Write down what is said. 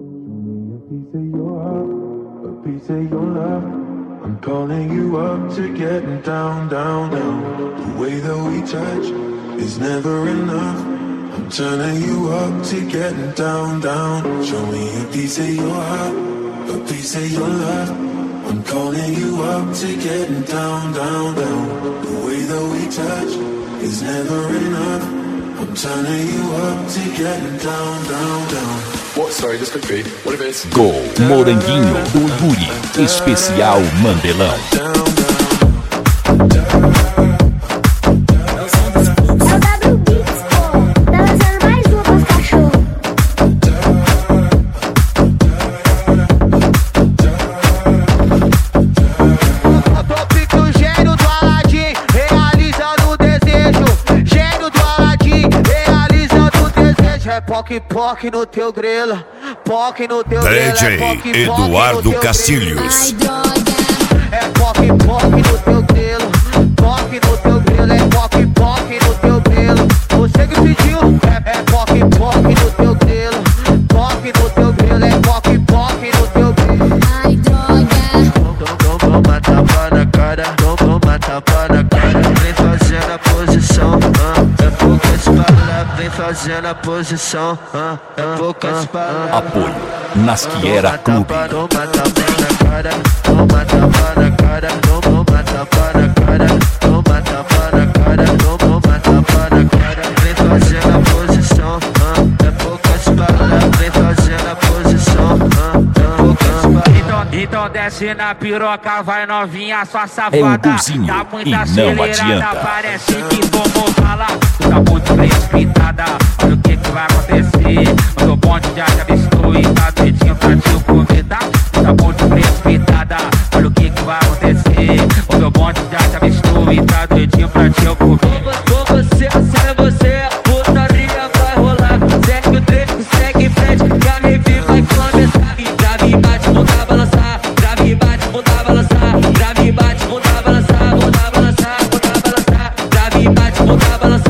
piece of your heart, a piece of your love. I'm calling you up to getting down, down, down. The way that we touch is never enough. I'm turning you up to getting down, down. Show me a piece of your heart, a piece of your love. I'm calling you up to getting down, down, down. The way that we touch is never enough. I'm turning you up to getting down, down, down. What? Sorry, just quickly. What if it's Gol Moranguinho do Yuri, especial Mandelão. Poc no teu grelo, poc no teu grelo. DJ Eduardo Castilhos. É poc no teu grelo, poc no teu grelo, é poc no teu grelo. Você que pediu, é poc no teu grelo, poc no teu grelo, é poc no teu grelo. Ai, droga. Toma tapa na cara, toma tapa na cara. Vem fazendo a posição, é poucas palavras. Vem fazendo a posição, é poucas palavras. Apoio Nasciera Clube. Toma tapa na cara, toma tapa na cara, toma tapa na cara, toma tapa na cara, toma tapa na cara. Vem fazendo a posição, é poucas palavras. Vem fazendo a posição, é poucas palavras. Então desce na piroca, vai novinha, sua safada. É um golzinho tá muito e não acelerada, adianta. parece que vamos falar. Tu tá muito precipitada, olha o que vai acontecer. Quando o bonde já te avistou e tá doidinho pra te convidar. Tu tá muito precipitada, olha o que vai acontecer. Quando o bonde já te avistou e tá doidinho pra te convidar. Com você, sai você, a putaria vai rolar. Segue o trecho, segue em frente, que a rave vai começar. E grave, bate, bunda, balançar. Grave, bate, bunda, balançar. Grave, bate, bunda, balançar. Bunda, balançar, bunda, balançar. Grave, bate, bunda, balançar.